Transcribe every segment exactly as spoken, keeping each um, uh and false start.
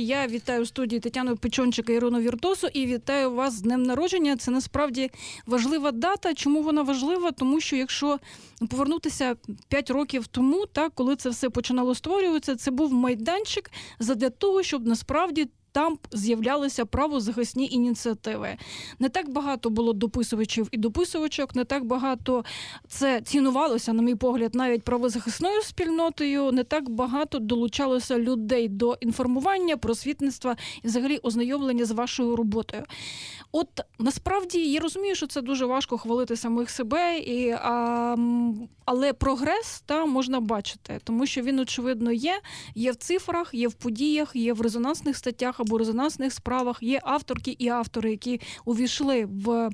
я вітаю в студії Тетяну Печончик і Ірину Віртосу і вітаю вас з днем народження. Це насправді важлива дата. Чому вона важлива? Тому що якщо повернутися п'ять років тому, так, коли це все починало створюватися, це був майданчик задля того, щоб насправді там з'являлися правозахисні ініціативи. Не так багато було дописувачів і дописувачок, не так багато це цінувалося, на мій погляд, навіть правозахисною спільнотою, не так багато долучалося людей до інформування, просвітництва і взагалі ознайомлення з вашою роботою. От насправді я розумію, що це дуже важко хвалити самих себе, і, а, але прогрес та, можна бачити, тому що він, очевидно, є. Є в цифрах, є в подіях, є в резонансних статтях або резонансних справах, є авторки і автори, які увійшли в,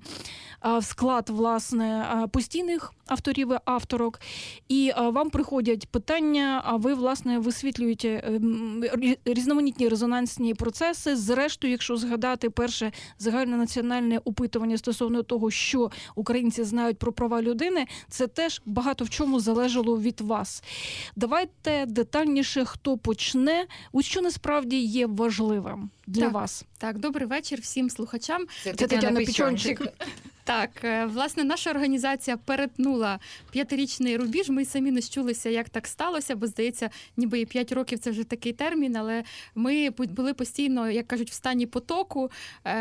в склад, власне, постійних авторів і авторок. І вам приходять питання, а ви, власне, висвітлюєте різноманітні резонансні процеси. Зрештою, якщо згадати перше загальнонаціональне опитування стосовно того, що українці знають про права людини, це теж багато в чому залежало від вас. Давайте детальніше, хто почне, от що насправді є важливим для так, вас. Так, добрий вечір всім слухачам. Це Тетяна Печончик. Так, власне, наша організація перетнула п'ятирічний рубіж. Ми самі не щулися, як так сталося, бо, здається, ніби і п'ять років – це вже такий термін, але ми були постійно, як кажуть, в стані потоку.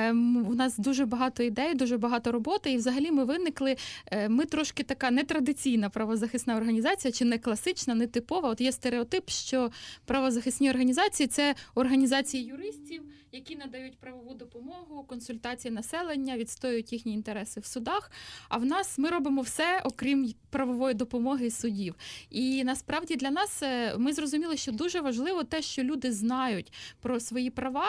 У нас дуже багато ідей, дуже багато роботи, і взагалі ми виникли, ми трошки така нетрадиційна правозахисна організація, чи не класична, не типова. От є стереотип, що правозахисні організації – це організації юристів, які надають правову допомогу, консультації населення, відстоюють їхні інтереси в судах. А в нас ми робимо все, окрім правової допомоги судів. І насправді для нас ми зрозуміли, що дуже важливо те, що люди знають про свої права,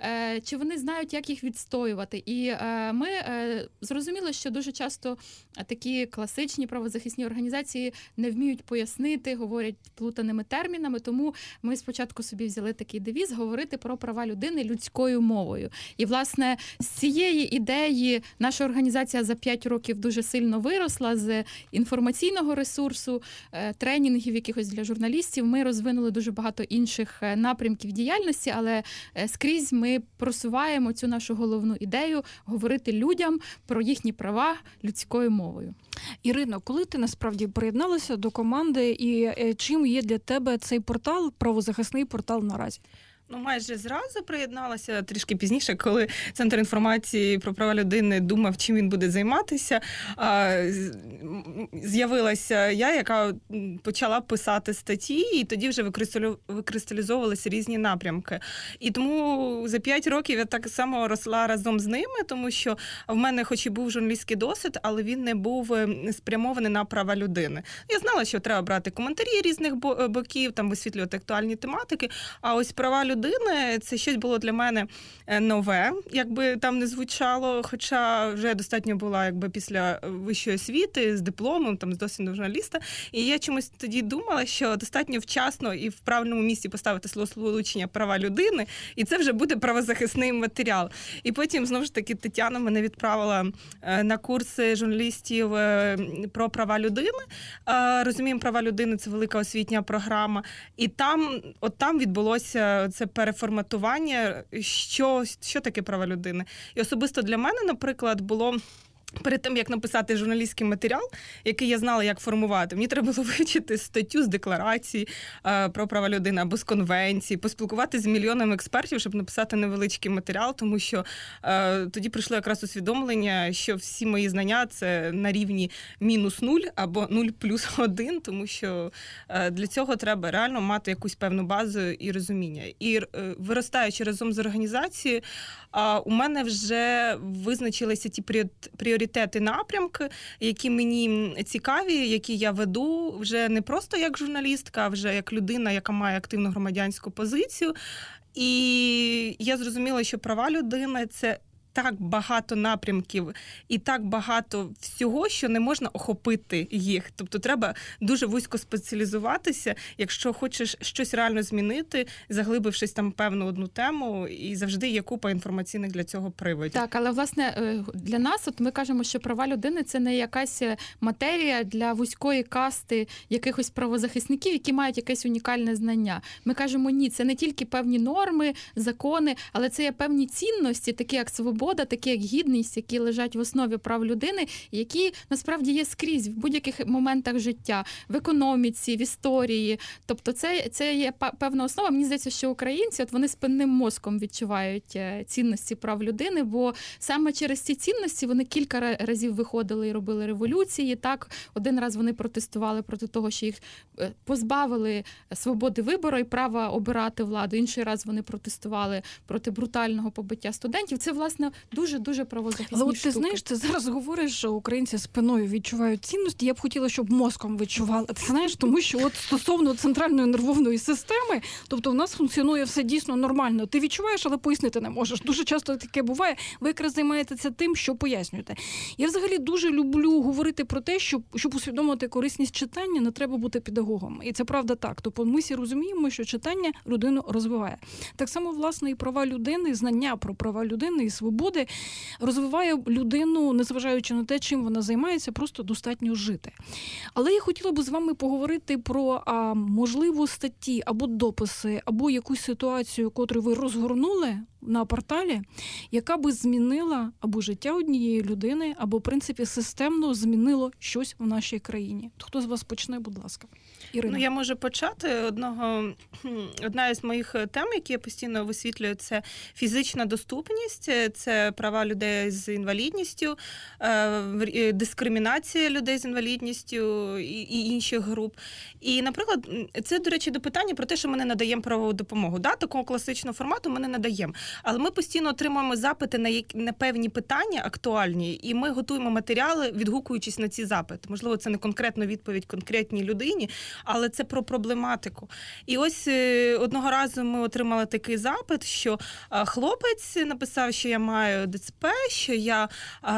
чи вони знають, як їх відстоювати. І ми зрозуміли, що дуже часто такі класичні правозахисні організації не вміють пояснити, говорять плутаними термінами, тому ми спочатку собі взяли такий девіз – говорити про права людини людською мовою. І, власне, з цієї ідеї наша організація за п'ять років дуже сильно виросла, з інформаційного ресурсу, тренінгів якихось для журналістів. Ми розвинули дуже багато інших напрямків діяльності, але скрізь ми просуваємо цю нашу головну ідею – говорити людям про їхні права людською мовою. Ірино, коли ти насправді приєдналася до команди і чим є для тебе цей портал, правозахисний портал наразі? Ну, майже зразу приєдналася, трішки пізніше, коли Центр інформації про права людини думав, чим він буде займатися. З'явилася я, яка почала писати статті, і тоді вже викристалізовувалися різні напрямки. І тому за п'ять років я так само росла разом з ними, тому що в мене хоч і був журналістський досвід, але він не був спрямований на права людини. Я знала, що треба брати коментарі різних боків, там висвітлювати актуальні тематики, а ось права людини людини, це щось було для мене нове, якби там не звучало, хоча вже достатньо була якби після вищої освіти, з дипломом, там, з досвідом журналіста. І я чомусь тоді думала, що достатньо вчасно і в правильному місці поставити словосполучення «права людини», і це вже буде правозахисний матеріал. І потім, знову ж таки, Тетяна мене відправила на курси журналістів про права людини. Розуміємо, права людини – це велика освітня програма. І там, от там відбулося це переформатування, що, що таке права людини. І особисто для мене, наприклад, було перед тим, як написати журналістський матеріал, який я знала, як формувати, мені треба було вивчити статтю з декларації е, про права людини або з конвенції, поспілкуватися з мільйонами експертів, щоб написати невеличкий матеріал, тому що е, тоді прийшло якраз усвідомлення, що всі мої знання – це на рівні мінус нуль або нуль плюс один, тому що е, для цього треба реально мати якусь певну базу і розуміння. І е, виростаючи разом з організацією, е, у мене вже визначилися ті пріоритети, пріоритети, напрямки, які мені цікаві, які я веду вже не просто як журналістка, а вже як людина, яка має активну громадянську позицію. І я зрозуміла, що права людини – це так багато напрямків і так багато всього, що не можна охопити їх. Тобто треба дуже вузько спеціалізуватися, якщо хочеш щось реально змінити, заглибившись там певну одну тему, і завжди є купа інформаційних для цього приводів. Так, але власне для нас, от ми кажемо, що права людини – це не якась матерія для вузької касти якихось правозахисників, які мають якесь унікальне знання. Ми кажемо, ні, це не тільки певні норми, закони, але це є певні цінності, такі як свобода, такі як гідність, які лежать в основі прав людини, які насправді є скрізь в будь-яких моментах життя, в економіці, в історії. Тобто це, це є певна основа. Мені здається, що українці, от вони спинним мозком відчувають цінності прав людини, бо саме через ці цінності вони кілька разів виходили і робили революції. Так, один раз вони протестували проти того, що їх позбавили свободи вибору і права обирати владу. Інший раз вони протестували проти брутального побиття студентів. Це, власне, дуже-дуже правозахисні штуки. Але от ти знаєш, ти зараз говориш, що українці спиною відчувають цінності. Я б хотіла, щоб мозком відчували. Ти знаєш, тому що от стосовно центральної нервової системи, тобто в нас функціонує все дійсно нормально. Ти відчуваєш, але пояснити не можеш. Дуже часто таке буває. Ви якраз займаєтеся тим, що пояснюєте. Я взагалі дуже люблю говорити про те, що щоб усвідомити корисність читання, не треба бути педагогом. І це правда так. Тобто ми всі розуміємо, що читання людину розвиває. Так само, власне, і права людини, знання про права людини і свободи розвиває людину, незважаючи на те, чим вона займається, просто достатньо жити. Але я хотіла б з вами поговорити про а, можливо статті або дописи, або якусь ситуацію, котру ви розгорнули на порталі, яка би змінила або життя однієї людини, або, в принципі, системно змінило щось в нашій країні. Хто з вас почне, будь ласка? Ірина. Ну, я можу почати. Одного, одна із моїх тем, які я постійно висвітлюю, це фізична доступність, це права людей з інвалідністю, дискримінація людей з інвалідністю і інших груп. І, наприклад, це, до речі, до питання про те, що ми не надаємо правову допомогу. Да, такого класичного формату ми не надаємо. Але ми постійно отримуємо запити на, які, на певні питання актуальні, і ми готуємо матеріали, відгукуючись на ці запити. Можливо, це не конкретно відповідь конкретній людині, але це про проблематику. І ось одного разу ми отримали такий запит, що хлопець написав, що я маю ДЦП, що я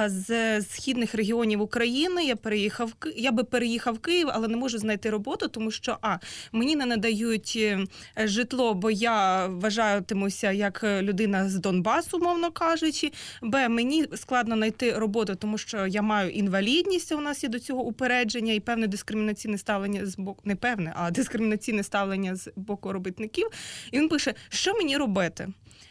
з східних регіонів України, я переїхав, я би переїхав в Київ, але не можу знайти роботу, тому що а, мені не надають житло, бо я вважатимуся як людина з Донбасу, мовно кажучи, б, мені складно знайти роботу, тому що я маю інвалідність, у нас є до цього упередження і певне дискримінаційне ставлення з боку, не певне, а дискримінаційне ставлення з боку робітників. І він пише, що мені робити?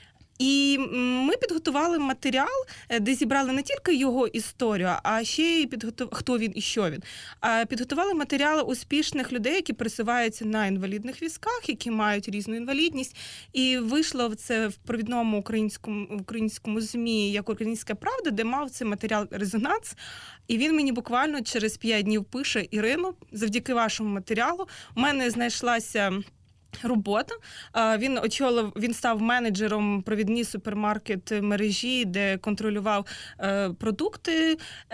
І ми підготували матеріал, де зібрали не тільки його історію, а ще й підготували, хто він і що він. А підготували матеріали успішних людей, які пересуваються на інвалідних візках, які мають різну інвалідність. І вийшло це в провідному українському, українському ЗМІ як «Українська правда», де мав цей матеріал резонанс. І він мені буквально через п'ять днів пише: Ірино, завдяки вашому матеріалу у мене знайшлася робота. Він очолив, він став менеджером провідній супермаркет мережі, де контролював продукти.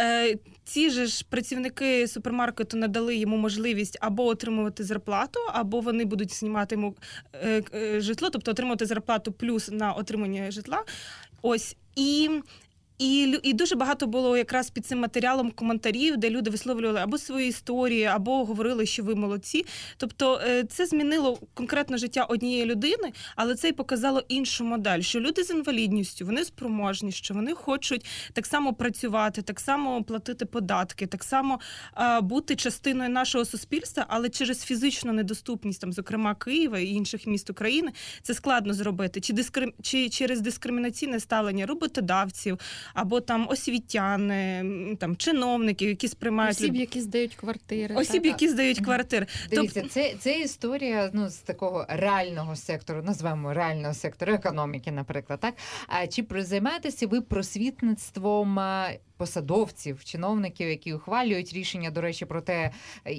Ці же ж працівники супермаркету надали йому можливість або отримувати зарплату, або вони будуть знімати йому житло, тобто отримувати зарплату плюс на отримання житла. Ось. І І, і дуже багато було якраз під цим матеріалом коментарів, де люди висловлювали або свої історії, або говорили, що ви молодці. Тобто це змінило конкретно життя однієї людини, але це й показало іншу модель, що люди з інвалідністю, вони спроможні, що вони хочуть так само працювати, так само платити податки, так само а, бути частиною нашого суспільства, але через фізичну недоступність, там, зокрема Києва і інших міст України, це складно зробити. Чи, дискрим... Чи через дискримінаційне ставлення роботодавців, або там освітяни, там чиновники, які сприймають осіб, які здають квартири. Осіб, та, які та. здають квартири. Дивіться, Тоб... це, це історія, ну, з такого реального сектору, назвемо реального сектору економіки, наприклад, так? А чи займаєтеся ви просвітництвом посадовців, чиновників, які ухвалюють рішення, до речі, про те,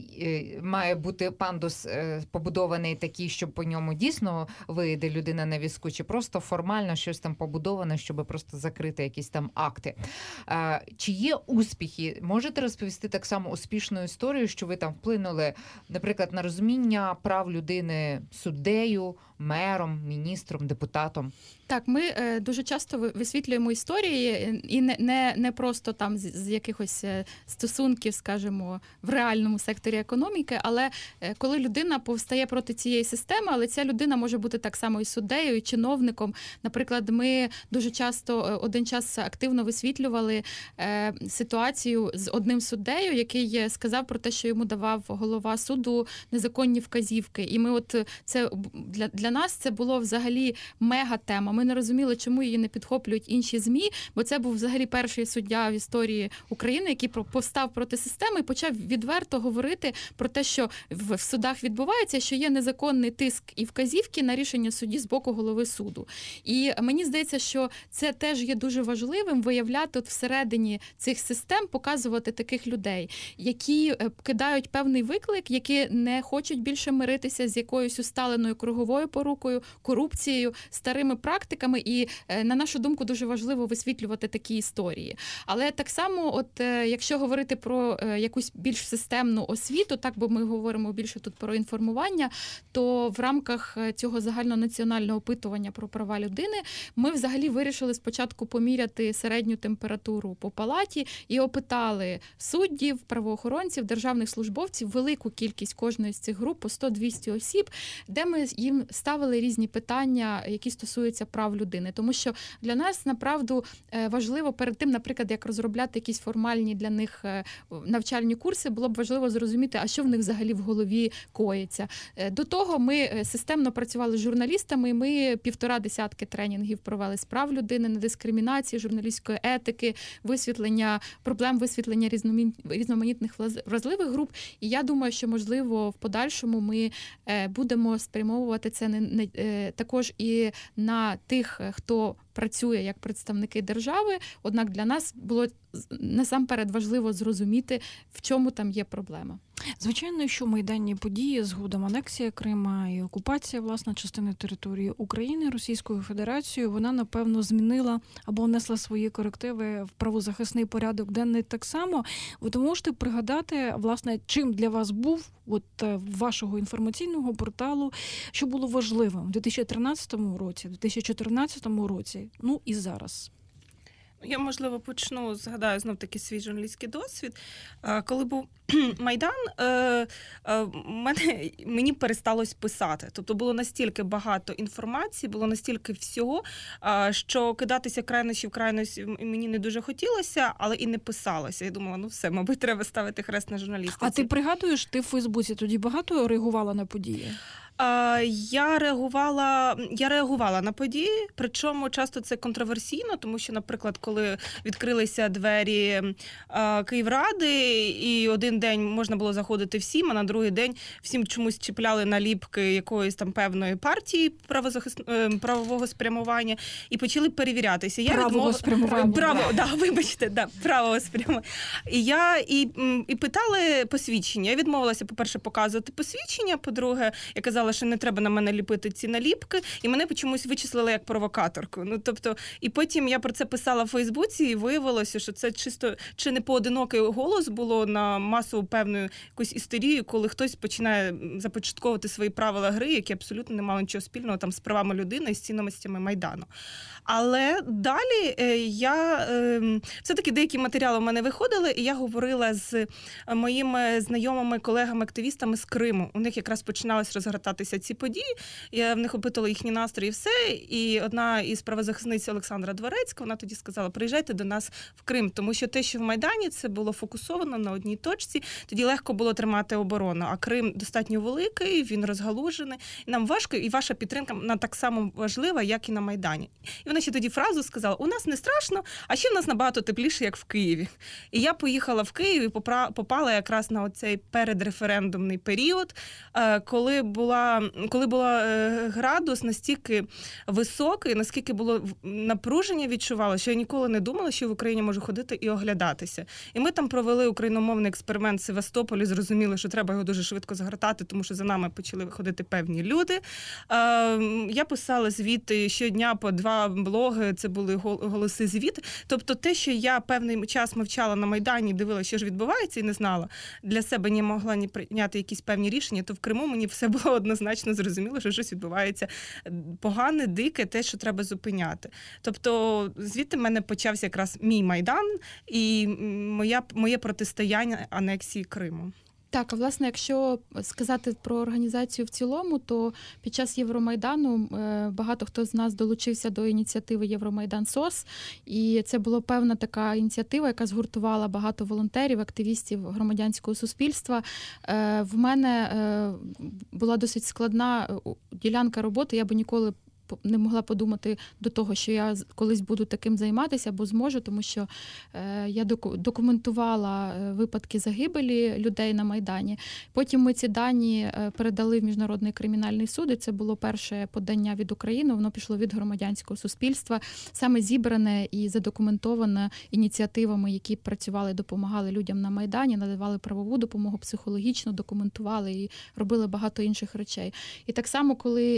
має бути пандус побудований такий, щоб по ньому дійсно вийде людина на візку, чи просто формально щось там побудоване, щоб просто закрити якісь там акти. Чи є успіхи? Можете розповісти так само успішну історію, що ви там вплинули, наприклад, на розуміння прав людини суддею, мером, міністром, депутатом? Так, ми е, дуже часто ви- висвітлюємо історії, е, і не, не, не просто там з, з якихось е, стосунків, скажімо, в реальному секторі економіки, але е, коли людина повстає проти цієї системи, але ця людина може бути так само і суддею, і чиновником. Наприклад, ми дуже часто е, один час активно висвітлювали е, ситуацію з одним суддею, який е, сказав про те, що йому давав голова суду незаконні вказівки. І ми от е, це б- для, для нас це було взагалі мега тема. Ми не розуміли, чому її не підхоплюють інші ЗМІ, бо це був взагалі перший суддя в історії України, який про- повстав проти системи і почав відверто говорити про те, що в в судах відбувається, що є незаконний тиск і вказівки на рішення судді з боку голови суду. І мені здається, що це теж є дуже важливим виявляти от всередині цих систем, показувати таких людей, які е, кидають певний виклик, які не хочуть більше миритися з якоюсь усталеною круговою порукою, корупцією, старими практиками. І, е, на нашу думку, дуже важливо висвітлювати такі історії. Але так само, от е, якщо говорити про е, якусь більш системну освіту, так бо ми говоримо більше тут про інформування, то в рамках е, цього загальнонаціонального опитування про права людини ми взагалі вирішили спочатку поміряти середню температуру по палаті і опитали суддів, правоохоронців, державних службовців, велику кількість кожної з цих груп, по сто-двісті осіб, де ми їм ставили різні питання, які стосуються прав людини. Тому що для нас, направду, е, важливо перед тим, наприклад, як розробляти якісь формальні для них е, навчальні курси, було б важливо зрозуміти, а що в них взагалі в голові коїться. Е, До того ми е, системно працювали з журналістами, і ми півтора десятки тренінгів провели з прав людини, недискримінації, журналістської етики, висвітлення проблем, висвітлення різноман- різноманітних влаз- вразливих груп. І я думаю, що, можливо, в подальшому ми е, будемо спрямовувати це не, не, е, також і на тих, е, хто працює як представники держави. Однак для нас було з- насамперед важливо зрозуміти, в чому там є проблема. Звичайно, що майданні події згодом анексія Крима і окупація, власне, частини території України Російською Федерацією, вона, напевно, змінила або внесла свої корективи в правозахисний порядок денний так само. Ви можете пригадати, власне, чим для вас був от е, вашого інформаційного порталу, що було важливим у дві тисячі тринадцятому році, у дві тисячі чотирнадцятому році, ну і зараз. Я, можливо, почну, згадаю знов-таки свій журналістський досвід. Е, Коли був Майдан, е, е, мене, мені пересталось писати. Тобто було настільки багато інформації, було настільки всього, е, що кидатися крайнощі в крайності мені не дуже хотілося, але і не писалося. Я думала, ну все, мабуть, треба ставити хрест на журналістиці. А ти пригадуєш, ти в Фейсбуці тоді багато реагувала на події? Е, Я реагувала, я реагувала на події, причому часто це контроверсійно, тому що, наприклад, коли відкрилися двері е, Київради, і один день можна було заходити всім, а на другий день всім чомусь чіпляли наліпки якоїсь там певної партії правозахис... е, правового спрямування і почали перевірятися. Я Правого відмов... спрямування. Право, да, вибачте, да, правого спрямування. І я і, м, і питали посвідчення. Я відмовилася, по-перше, показувати посвідчення, по-друге, я казала, що не треба на мене ліпити ці наліпки, і мене чомусь вичислили як провокаторку. Ну, тобто, і потім я про це писала в Фейсбуці, і виявилося, що це чисто чи не поодинокий голос було на масову певну якусь істерію, коли хтось починає започатковувати свої правила гри, які абсолютно не мали нічого спільного там з правами людини і з цінностями Майдану. Але далі е, я е, все-таки деякі матеріали в мене виходили, і я говорила з моїми знайомими, колегами, активістами з Криму. У них якраз починалися розгортатися ці події. Я в них опитала їхні настрої і все. І одна із правозахисниць Олександра Дворецька, вона тоді сказала, приїжджайте до нас в Крим, тому що те, що в Майдані, це було фокусовано на одній точці, тоді легко було тримати оборону. А Крим достатньо великий, він розгалужений. І нам важко, і ваша підтримка вона так само важлива, як і на Майдані. І вона ще тоді фразу сказала, у нас не страшно, а ще в нас набагато тепліше, як в Києві. І я поїхала в Київ і попра- попала якраз на оцей передреферендумний період, е, коли була, коли була е, градус настільки високий, наскільки було в- напруження відчувала, що я ніколи не думала, що в Україні можу ходити і оглядатися. І ми там провели україномовний експеримент момент Севастополі зрозуміли, що треба його дуже швидко згортати, тому що за нами почали виходити певні люди. Е, я писала звіти щодня по два блоги, це були голоси звіти. Тобто те, що я певний час мовчала на Майдані, дивилася, що ж відбувається, і не знала, для себе не могла ні прийняти якісь певні рішення, то в Криму мені все було однозначно зрозуміло, що щось відбувається погане, дике, те, що треба зупиняти. Тобто звідти в мене почався якраз мій Майдан і моя, моє протистояння анексії Криму. Так, а власне, якщо сказати про організацію в цілому, то під час Євромайдану багато хто з нас долучився до ініціативи Євромайдан СОС, і це була певна така ініціатива, яка згуртувала багато волонтерів, активістів громадянського суспільства. В мене була досить складна ділянка роботи, я би ніколи не могла подумати до того, що я колись буду таким займатися, або зможу, тому що е, я документувала випадки загибелі людей на Майдані. Потім ми ці дані передали в Міжнародний кримінальний суд, і це було перше подання від України, воно пішло від громадянського суспільства, саме зібране і задокументоване ініціативами, які працювали, допомагали людям на Майдані, надавали правову допомогу, психологічно документували і робили багато інших речей. І так само, коли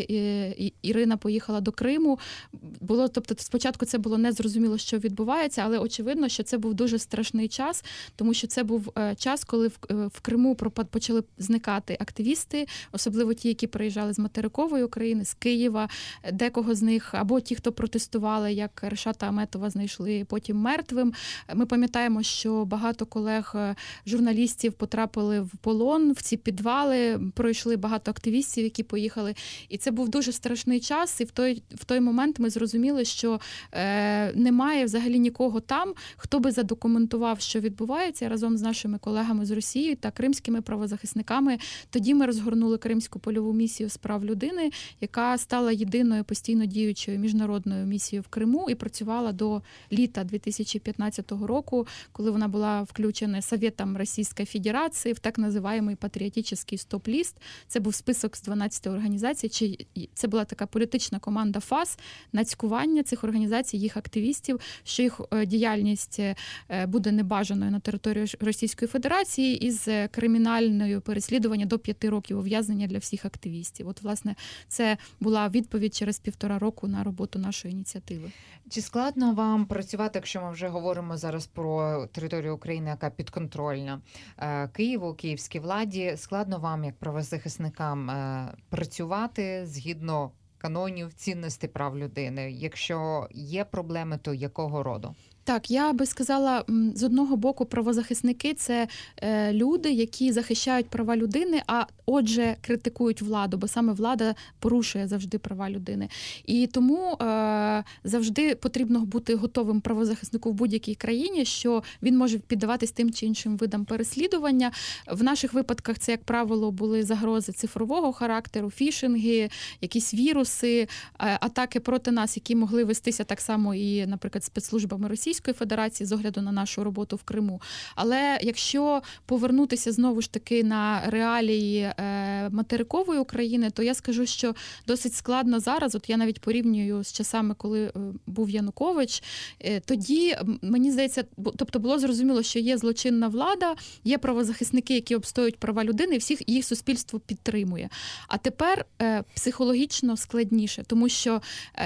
Ірина поїхала Їхала до Криму. Було, тобто, спочатку це було незрозуміло, що відбувається, але очевидно, що це був дуже страшний час, тому що це був час, коли в, в Криму почали зникати активісти, особливо ті, які приїжджали з материкової України, з Києва, декого з них, або ті, хто протестували, як Решата Аметова, знайшли потім мертвим. Ми пам'ятаємо, що багато колег журналістів потрапили в полон, в ці підвали, пройшли багато активістів, які поїхали. І це був дуже страшний час, і в той, в той момент ми зрозуміли, що е, немає взагалі нікого там, хто би задокументував, що відбувається, разом з нашими колегами з Росії та кримськими правозахисниками. Тоді ми розгорнули Кримську польову місію з прав людини, яка стала єдиною постійно діючою міжнародною місією в Криму і працювала до літа дві тисячі п'ятнадцятого року, коли вона була включена Советом Російської Федерації в так називаємий патріотичний стоп-ліст. Це був список з дванадцяти організацій, чи це була така політична команда ФАС на цькування цих організацій, їх активістів, що їх діяльність буде небажаною на території Російської Федерації із кримінальною переслідуванням до п'яти років ув'язнення для всіх активістів. От, власне, це була відповідь через півтора року на роботу нашої ініціативи. Чи складно вам працювати, якщо ми вже говоримо зараз про територію України, яка підконтрольна Києву, київській владі, складно вам, як правозахисникам, працювати згідно канонів цінностей прав людини? Якщо є проблеми, то якого роду? Так, я би сказала, з одного боку, правозахисники – це е, люди, які захищають права людини, а отже критикують владу, бо саме влада порушує завжди права людини. І тому е, завжди потрібно бути готовим правозахиснику в будь-якій країні, що він може піддаватись тим чи іншим видам переслідування. В наших випадках це, як правило, були загрози цифрового характеру, фішинги, якісь віруси, атаки проти нас, які могли вестися так само і, наприклад, спецслужбами Російської Федерації з огляду на нашу роботу в Криму. Але якщо повернутися знову ж таки на реалії материкової України, то я скажу, що досить складно зараз. От я навіть порівнюю з часами, коли був Янукович. Тоді, мені здається, тобто було зрозуміло, що є злочинна влада, є правозахисники, які обстоюють права людини, і всіх їх суспільство підтримує. А тепер психологічно складніше, тому що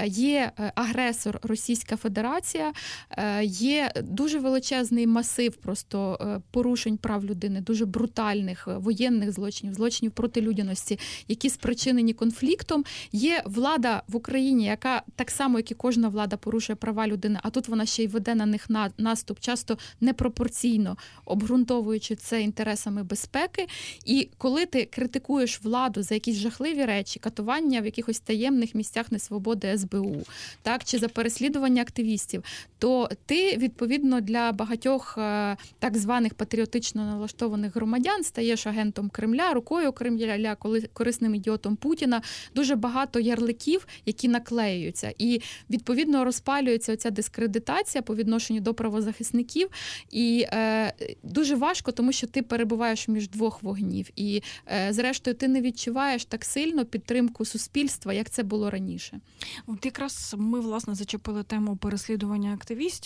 є агресор Російська Федерація, є дуже величезний масив просто порушень прав людини, дуже брутальних воєнних злочинів, злочинів проти людяності, які спричинені конфліктом. Є влада в Україні, яка так само, як і кожна влада, порушує права людини, а тут вона ще й веде на них наступ, часто непропорційно, обґрунтовуючи це інтересами безпеки. І коли ти критикуєш владу за якісь жахливі речі, катування в якихось таємних місцях несвободи ес бе у, так, чи за переслідування активістів, то ти, відповідно, для багатьох так званих патріотично налаштованих громадян стаєш агентом Кремля, рукою Кремля, корисним ідіотом Путіна. Дуже багато ярликів, які наклеюються. І, відповідно, розпалюється оця дискредитація по відношенню до правозахисників. І е, дуже важко, тому що ти перебуваєш між двох вогнів. І, е, зрештою, ти не відчуваєш так сильно підтримку суспільства, як це було раніше. От якраз ми, власне, зачепили тему переслідування активістів.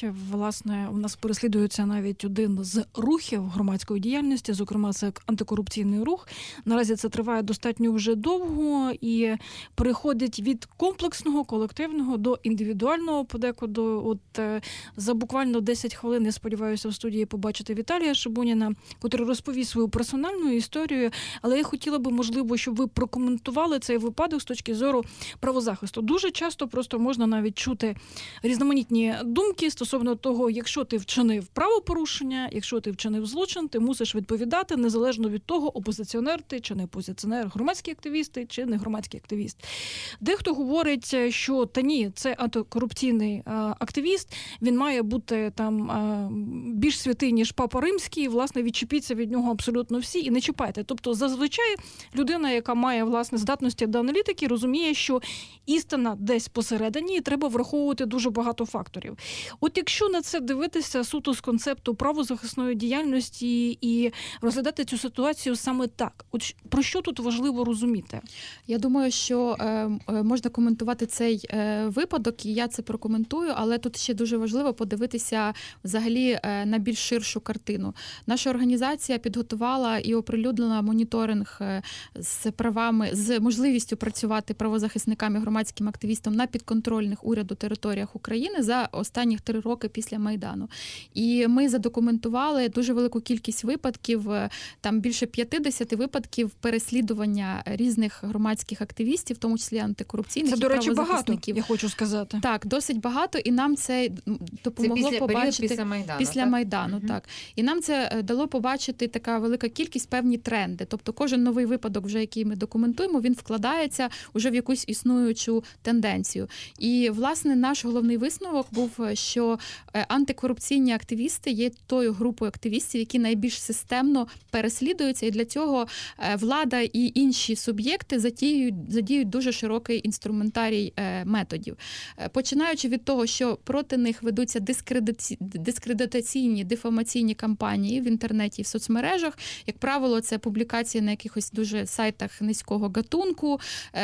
Власне, у нас переслідується навіть один з рухів громадської діяльності, зокрема, це антикорупційний рух. Наразі це триває достатньо вже довго і переходить від комплексного, колективного до індивідуального подекуди. От за буквально десять хвилин, я сподіваюся, в студії побачити Віталія Шабуніна, котрий розповість свою персональну історію, але я хотіла би, можливо, щоб ви прокоментували цей випадок з точки зору правозахисту. Дуже часто просто можна навіть чути різноманітні думки стосовно того, якщо ти вчинив правопорушення, якщо ти вчинив злочин, ти мусиш відповідати, незалежно від того, опозиціонер ти чи не опозиціонер, громадський активіст ти чи не громадський активіст. Дехто говорить, що та ні, це антикорупційний а, активіст, він має бути там а, більш святий, ніж Папа Римський, власне, відчепіться від нього абсолютно всі і не чіпайте. Тобто, зазвичай людина, яка має, власне, здатності до аналітики, розуміє, що істина десь посередині, і треба враховувати дуже багато факторів. От якщо на це дивитися суто з концепту правозахисної діяльності і розглядати цю ситуацію саме так, от про що тут важливо розуміти? Я думаю, що е, можна коментувати цей е, випадок, і я це прокоментую, але тут ще дуже важливо подивитися взагалі е, на більш ширшу картину. Наша організація підготувала і оприлюднила моніторинг е, з правами, з можливістю працювати правозахисникам і громадським активістам на підконтрольних уряду територіях України за останніх три роки після Майдану. І ми задокументували дуже велику кількість випадків, там більше п'ятдесят випадків переслідування різних громадських активістів, в тому числі антикорупційних це, і до речі, багато, правозахисників. я хочу сказати. Так, досить багато, і нам це допомогло це після, побачити після Майдану. після так? Майдану, Угу. так. І нам це дало побачити така велика кількість, певні тренди. Тобто кожен новий випадок, вже який ми документуємо, він вкладається уже в якусь існуючу тенденцію. І, власне, наш головний висновок був, що антикорупційні активісти є тою групою активістів, які найбільш системно переслідуються, і для цього влада і інші суб'єкти задіють, задіють дуже широкий інструментарій методів. Починаючи від того, що проти них ведуться дискредиці... дискредитаційні, дефамаційні кампанії в інтернеті і в соцмережах. Як правило, це публікації на якихось дуже сайтах низького гатунку,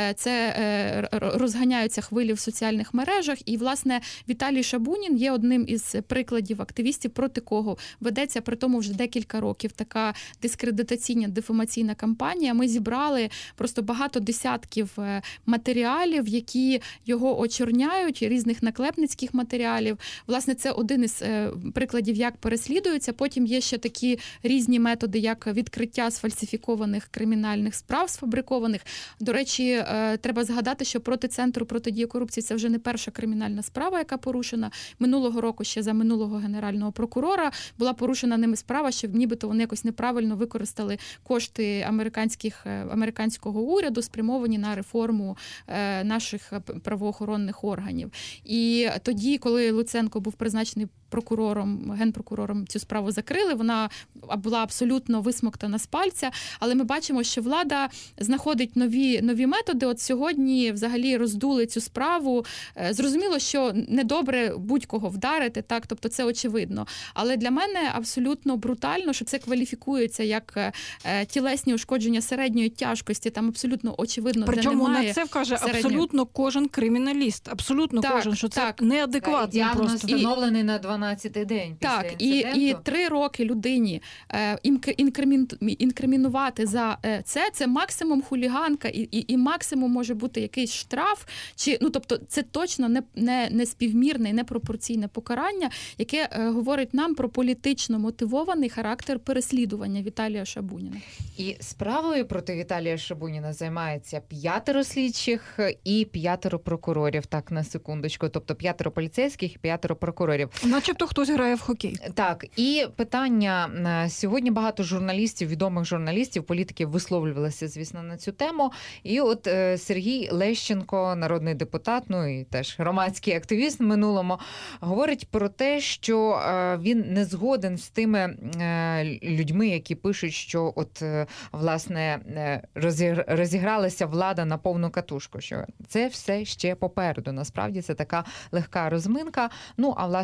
це розганяються хвилі в соціальних мережах. І, власне, Віталій Шабунін є одним із прикладів активістів, проти кого ведеться при тому вже декілька років така дискредитаційна, дефамаційна кампанія. Ми зібрали просто багато десятків матеріалів, які його очорняють, різних наклепницьких матеріалів. Власне, це один із прикладів, як переслідуються. Потім є ще такі різні методи, як відкриття сфальсифікованих кримінальних справ, сфабрикованих. До речі, треба згадати, що проти Центру протидії корупції це вже не перша кримінальна справа, яка порушена. Минулого року, ще за минулого генерального прокурора, була порушена ними справа, що нібито вони якось неправильно використали кошти американських, американського уряду, спрямовані на реформу наших правоохоронних органів. І тоді, коли Луценко був призначений прокурором, генпрокурором, цю справу закрили, вона була абсолютно висмоктана з пальця, але ми бачимо, що влада знаходить нові, нові методи. От сьогодні взагалі роздули цю справу. Зрозуміло, що недобре будь-кого вдарити, так, тобто це очевидно. Але для мене абсолютно брутально, що це кваліфікується як тілесні ушкодження середньої тяжкості, там абсолютно очевидно, причому де немає на це вкаже середньої... абсолютно кожен криміналіст, абсолютно так, кожен, що це так. неадекватно Діагноз просто. встановлений на дванадцятий день після так, і, інциденту. і три роки людині е, інкримін, інкримінувати за е, це, це максимум хуліганка, і, і, і максимум може бути якийсь штраф, чи, ну, тобто це точно не, не, не співмірне і непропорційне покарання, яке е, говорить нам про політично мотивований характер переслідування Віталія Шабуніна. І справою проти Віталія Шабуніна займається п'ятеро слідчих і п'ятеро прокурорів, так, на секундочку, тобто п'ятеро поліцейських і п'ятеро прокурорів. Начебто хтось грає в хокей. Так, і питання. Сьогодні багато журналістів, відомих журналістів, політиків висловлювалися, звісно, на цю тему. І от Сергій Лещенко, народний депутат, ну і теж громадський активіст в минулому, говорить про те, що він не згоден з тими людьми, які пишуть, що от, власне, розігралася влада на повну катушку, що це все ще попереду. Насправді це така легка розминка. Ну, а, власне, громадський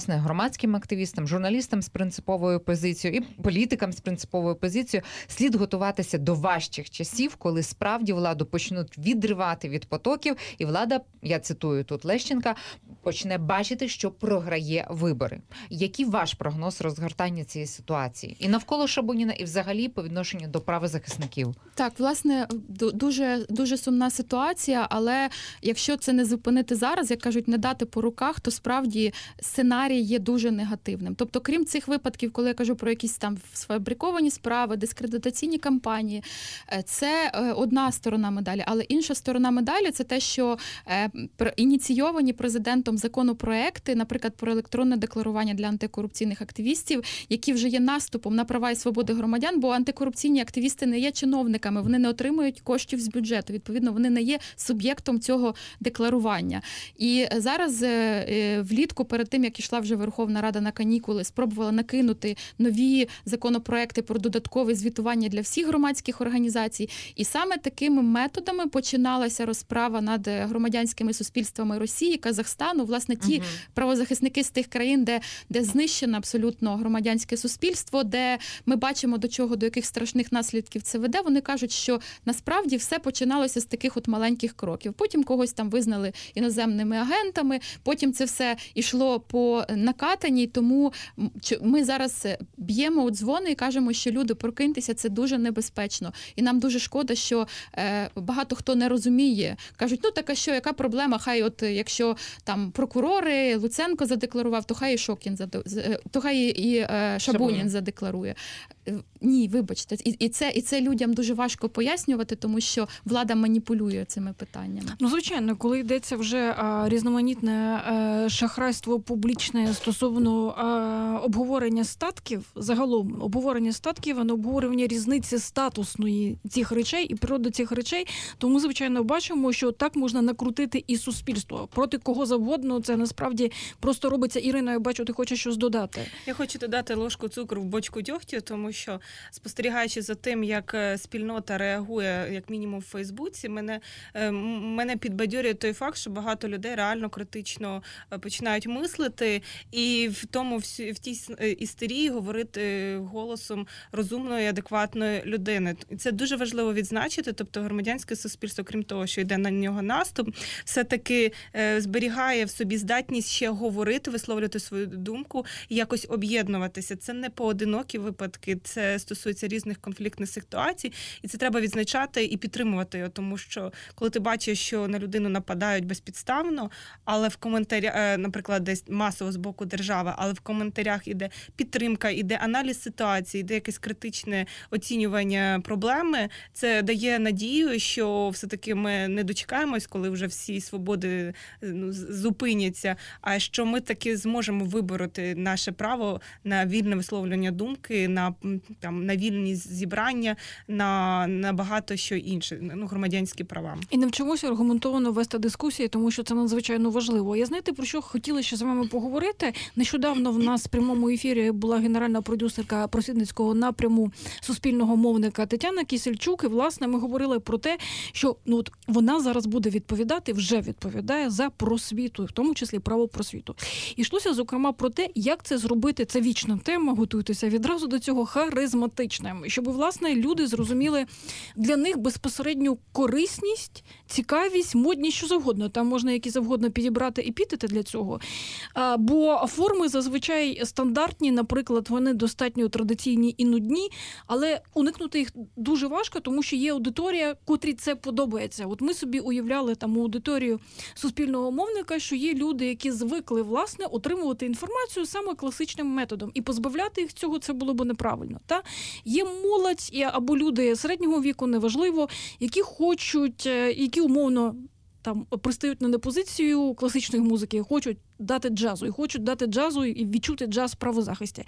громадським активістам, журналістам з принциповою позицією і політикам з принциповою позицією слід готуватися до важчих часів, коли справді владу почнуть відривати від потоків, і влада, я цитую тут Лещенка, почне бачити, що програє вибори. Який ваш прогноз розгортання цієї ситуації? І навколо Шабуніна, і взагалі по відношенню до правозахисників? Так, власне, ду- дуже, дуже сумна ситуація, але якщо це не зупинити зараз, як кажуть, не дати по руках, то справді сценарій є дуже негативним. Тобто, крім цих випадків, коли я кажу про якісь там сфабриковані справи, дискредитаційні кампанії, е, це е, одна сторона медалі, але інша сторона медалі – це те, що е, пр- ініційовані президентом законопроекти, наприклад, про електронне декларування для антикорупційних активістів, які вже є наступом на права і свободи громадян, бо антикорупційні активісти не є чиновниками, вони не отримують коштів з бюджету, відповідно, вони не є суб'єктом цього декларування. І зараз е, влітку, перед тим, як ішла вже Верховна Рада на канікули, спробувала накинути нові законопроекти про додаткове звітування для всіх громадських організацій. І саме такими методами починалася розправа над громадянськими суспільствами Росії, Казахстану, власне, ті Мгм. правозахисники з тих країн, де, де знищено абсолютно громадянське суспільство, де ми бачимо, до чого, до яких страшних наслідків це веде, вони кажуть, що насправді все починалося з таких от маленьких кроків. Потім когось там визнали іноземними агентами, потім це все йшло по накатаній, тому м, чи- ми зараз б'ємо у дзвони і кажемо, що люди, прокиньтеся, це дуже небезпечно. І нам дуже шкода, що е, багато хто не розуміє. Кажуть, ну так а що, яка проблема? Хай от е, якщо там прокурори, Луценко задекларував, то хай і Шокін, заде- з- е, то хай і, і е, Шабунін Шабунін. задекларує. Е, Ні, вибачте, і, і, це, і це людям дуже важко пояснювати, тому що влада маніпулює цими питаннями. Ну, звичайно, коли йдеться вже а, різноманітне а, шахрайство публічне стосовно а, обговорення статків, загалом обговорення статків, а не обговорення різниці статусної цих речей і природи цих речей, то ми, звичайно, бачимо, що так можна накрутити і суспільство. Проти кого завгодно, це насправді просто робиться. Ірина, я бачу, ти хочеш щось додати. Я хочу додати ложку цукру в бочку дьогтю, тому що, спостерігаючи за тим, як е, спільнота реагує, як мінімум в Фейсбуці, мене, е, м- мене підбадьорює той факт, що багато людей реально критично е, починають мислити і в тому всю- в тій с- е, істерії говорити голосом розумної, адекватної людини. І це дуже важливо відзначити. Тобто громадянське суспільство, крім того, що йде на нього наступ, все-таки е, зберігає в собі здатність ще говорити, висловлювати свою думку і якось об'єднуватися. Це не поодинокі випадки, це стосується різних конфліктних ситуацій, і це треба відзначати і підтримувати його, тому що коли ти бачиш, що на людину нападають безпідставно, але в коментарях, е, наприклад, десь масово з боку держави, але в коментарях іде підтримка, іде аналіз ситуації, іде якесь критичне оцінювання проблеми, це дає надію, що все-таки ми не дочекаємось, коли вже всі свободи ну, з- зупиняться, а що ми таки зможемо вибороти наше право на вільне висловлювання думки, на, м, там, на вільні зібрання, на, на багато що інше, ну, громадянські права. І навчимося аргументовано вести дискусії, тому що це надзвичайно важливо. Я знаєте, про що хотіла ще з вами поговорити? Нещодавно в нас в прямому ефірі була генеральна продюсерка просвітницького напряму суспільного мовника Тетяна Кісельчук. І, власне, ми говорили про те, що ну, от вона зараз буде відповідати, вже відповідає за просвіту, в тому числі право просвіту. І йшлося, зокрема, про те, як це зробити, це вічна тема, готуйтеся відразу до цього, харизматичним, щоб, власне, люди зрозуміли для них безпосередню корисність, цікавість, модність, що завгодно. Там можна які завгодно підібрати епітети для цього. А, бо форми зазвичай стандартні, наприклад, вони достатньо традиційні і нудні, але уникнути їх дуже важко, тому що є аудиторія, котрій це подобається. От ми собі уявляли там аудиторію суспільного мовника, що є люди, які звикли, власне, отримувати інформацію саме класичним методом. І позбавляти їх цього це було б неправильно. Та? Є молодь і- або люди середнього віку, неважливо, які хочуть, е, які умовно там пристають на позицію класичної музики, і хочуть дати джазу, і хочуть дати джазу і відчути джаз в правозахисті.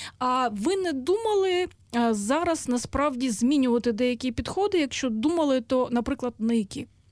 А ви не думали а, зараз насправді змінювати деякі підходи? Якщо думали, то, наприклад, на які?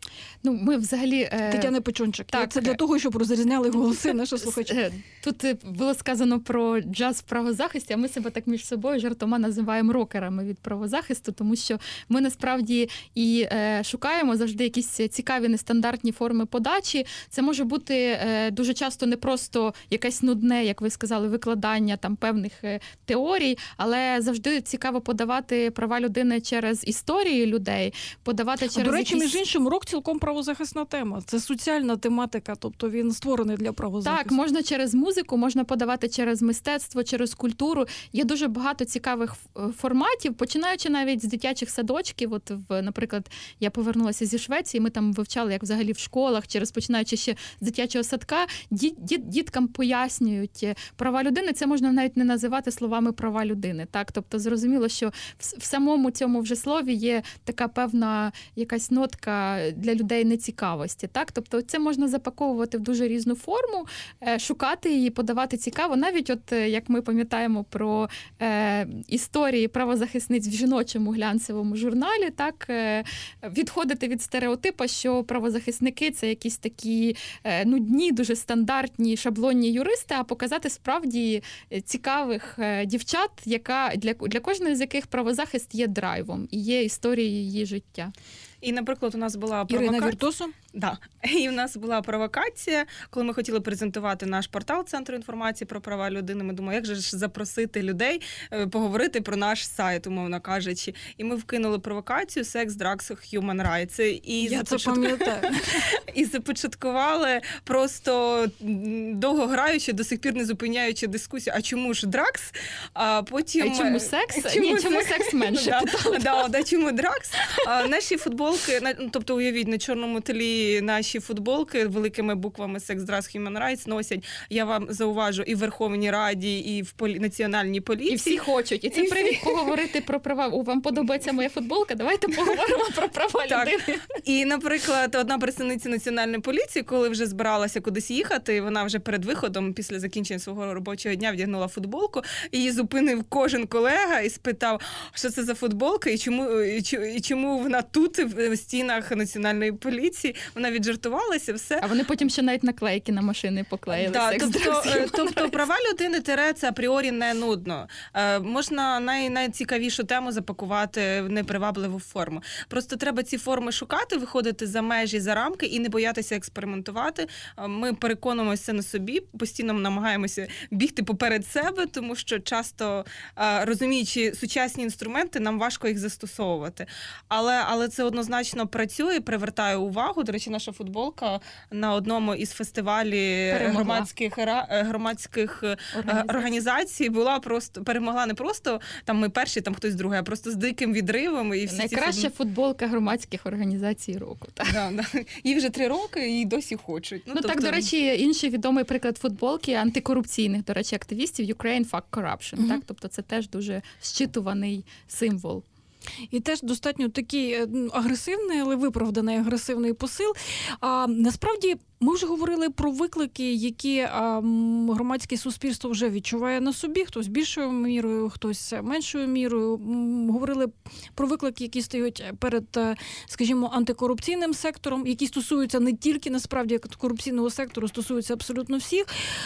Ну, ми взагалі... Е... Тетяни Печончик. Так. Це для того, щоб розрізняли голоси наші слухачі. Тут було сказано про джаз в правозахисті, а ми себе так між собою жартома називаємо рокерами від правозахисту, тому що ми насправді і е, шукаємо завжди якісь цікаві нестандартні форми подачі. Це може бути е, дуже часто не просто якесь нудне, як ви сказали, викладання там певних е, теорій, але завжди цікаво подавати права людини через історії людей, подавати через До речі, якісь... між іншим, рок цілком правозахисна тема. Це соціальна тематика, тобто він створений для правозахисту. Так, можна через музику, можна подавати через мистецтво, через культуру. Є дуже багато цікавих форматів, починаючи навіть з дитячих садочків. От, в, наприклад, я повернулася зі Швеції, ми там вивчали, як взагалі в школах, через починаючи ще з дитячого садка, діт, діт, діткам пояснюють права людини. Це можна навіть не називати словами права людини. Так? Тобто зрозуміло, що в, в самому цьому вже слові є така певна якась нотка для людей нецікавості. Так? Тобто це можна запаковувати в дуже різну форму, шукати її, подавати цікаво. Навіть от, як ми пам'ятаємо про е, історії правозахисниць в жіночому глянцевому журналі, так, е, відходити від стереотипа, що правозахисники – це якісь такі е, нудні, дуже стандартні, шаблонні юристи, а показати справді цікавих е, дівчат, яка, для, для кожної з яких правозахист є драйвом і є історією її життя. І, наприклад, у нас була Ірина провокація. Віртусу? Да. І у нас була провокація, коли ми хотіли презентувати наш портал Центру інформації про права людини. Ми думали, як же ж запросити людей поговорити про наш сайт, умовно кажучи. І ми вкинули провокацію «Sex, Drugs, Human Rights». І Я започатку... це пам'ятаю. І започаткували просто довго граючи, до сих пір не зупиняючи дискусію, а чому ж дракс? А потім... А чому секс? Чому Ні, чому секс? секс менше? Да, да, да, чому дракс? А, наші футболки, тобто уявіть, на чорному тлі наші футболки великими буквами «Sex, Drugs, Human Rights» носять, я вам зауважу, і в Верховній Раді, і в полі... національній поліції. І всі хочуть. І це І привід всі... поговорити про права. О, вам подобається моя футболка? Давайте поговоримо про права так. людини. І, наприклад, одна представниця національної поліції, коли вже збиралася кудись їхати, вона вже перед виходом, після закінчення свого робочого дня, вдягнула футболку, і її зупинив кожен колега і спитав, що це за футболка, і чому, і чому вона тут, в стінах національної поліції. Вона віджартувалася, все. А вони потім ще навіть наклейки на машини поклеїли. Да, секс, тобто, друзі. тобто права людини тире це апріорі не нудно. Е, можна най, найцікавішу тему запакувати в непривабливу форму. Просто треба ці форми шукати, виходити за межі, за рамки і не боятися експериментувати. Ми переконуємося на собі, постійно намагаємося бігти поперед себе, тому що часто, е, розуміючи сучасні інструменти, нам важко їх застосовувати. Але, але це однозначно працює, привертає увагу. До речі, наша футболка на одному із фестивалів громадських, громадських організацій. організацій була просто, перемогла не просто там ми перші, там хтось другий, а просто з диким відривом. І всі Найкраща ці... футболка громадських організацій року. Так. Да, да. Їй вже три роки і досі хочуть. Ну, ну тобто... так, до речі, інший відомий приклад футболки антикорупційних, до речі, активістів Ukraine Fuck Corruption. Mm-hmm. Так? Тобто це теж дуже щитуваний символ. І теж достатньо такий агресивний, але виправданий агресивний посил. А насправді ми вже говорили про виклики, які а, громадське суспільство вже відчуває на собі. Хтось більшою мірою, хтось меншою мірою. Говорили про виклики, які стоять перед, скажімо, антикорупційним сектором, які стосуються не тільки, насправді, корупційного сектору, стосуються абсолютно всіх.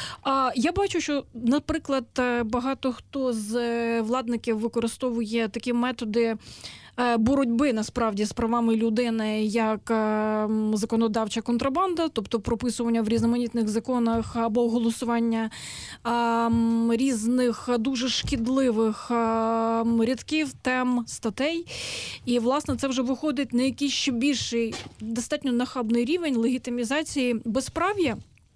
А я бачу, що, наприклад, багато хто з владників використовує такі методи боротьби, насправді, з правами людини як законодавча контрабанда, тобто прописування в різноманітних законах або голосування різних дуже шкідливих рядків, тем, статей. І, власне, це вже виходить на якийсь ще більший, достатньо нахабний рівень легітимізації безправ'я.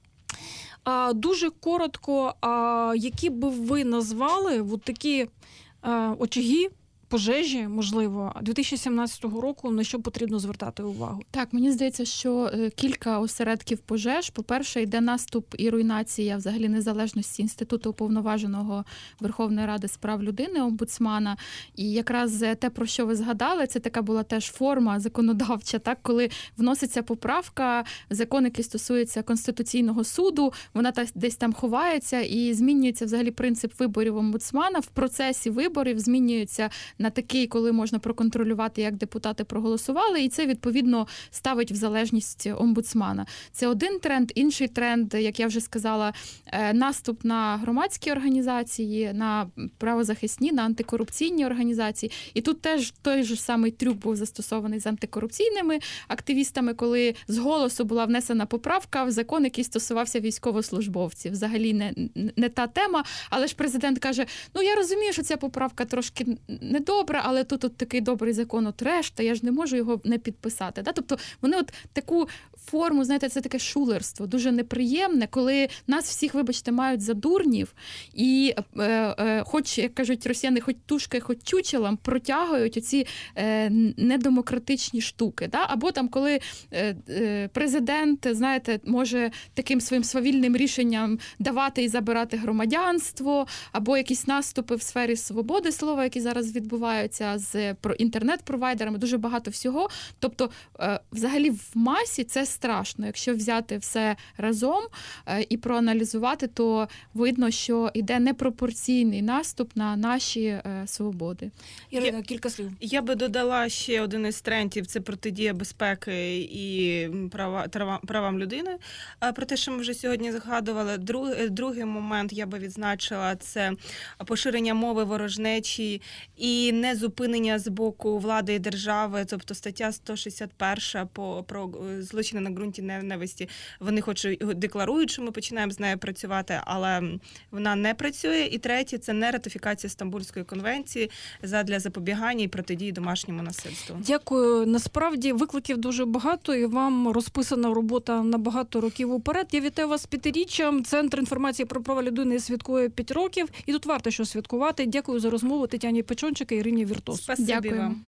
Дуже коротко, які би ви назвали от такі очаги, пожежі, можливо, дві тисячі сімнадцятого року, на що потрібно звертати увагу? Так, мені здається, що кілька осередків пожеж. По-перше, йде наступ і руйнація взагалі незалежності Інституту уповноваженого Верховної Ради з прав людини, омбудсмана. І якраз те, про що ви згадали, це така була теж форма законодавча, так, коли вноситься поправка, закон, який стосується Конституційного суду, вона десь там ховається і змінюється взагалі принцип виборів омбудсмана. В процесі виборів змінюється на такий, коли можна проконтролювати, як депутати проголосували, і це, відповідно, ставить в залежність омбудсмана. Це один тренд. Інший тренд, як я вже сказала, наступ на громадські організації, на правозахисні, на антикорупційні організації. І тут теж той же самий трюк був застосований з антикорупційними активістами, коли з голосу була внесена поправка в закон, який стосувався військовослужбовців. Взагалі не, не та тема, але ж президент каже, ну я розумію, що ця поправка трошки недобра, але тут от такий добрий закон, от решта, я ж не можу його не підписати. Да? Тобто вони от таку форму, знаєте, це таке шулерство, дуже неприємне, коли нас всіх, вибачте, мають за дурнів і е, е, хоч, як кажуть росіяни, хоч тушки, хоч чучелам протягують оці е, недемократичні штуки. Да? Або там, коли е, е, президент, знаєте, може таким своїм свавільним рішенням давати і забирати громадянство, або якісь наступи в сфері свободи слова, які зараз відбуваються з про інтернет-провайдерами, дуже багато всього. Тобто, е, взагалі в масі це страшно. Якщо взяти все разом е, і проаналізувати, то видно, що йде непропорційний наступ на наші е, свободи. Ірина, кілька слів. Я би додала ще один із трендів – це протидія безпеки і права, трава- правам людини. А Про те, що ми вже сьогодні згадували. Другий, другий момент я би відзначила – це поширення мови ворожнечі і незупинення з боку влади і держави, тобто стаття сто шістдесят перша по, про злочини на ґрунті ненависті. Вони хоч і декларують, що ми починаємо з нею працювати, але вона не працює. І третє – це не ратифікація Стамбульської конвенції задля запобігання і протидії домашньому насильству. Дякую. Насправді викликів дуже багато, і вам розписана робота на багато років уперед. Я вітаю вас з п'ятиріччям. Центр інформації про права людини святкує п'ять років. І тут варто що святкувати. Дякую за розмову Тетяні Печончик і Ірині Віртос. Спасибі Дякую. вам.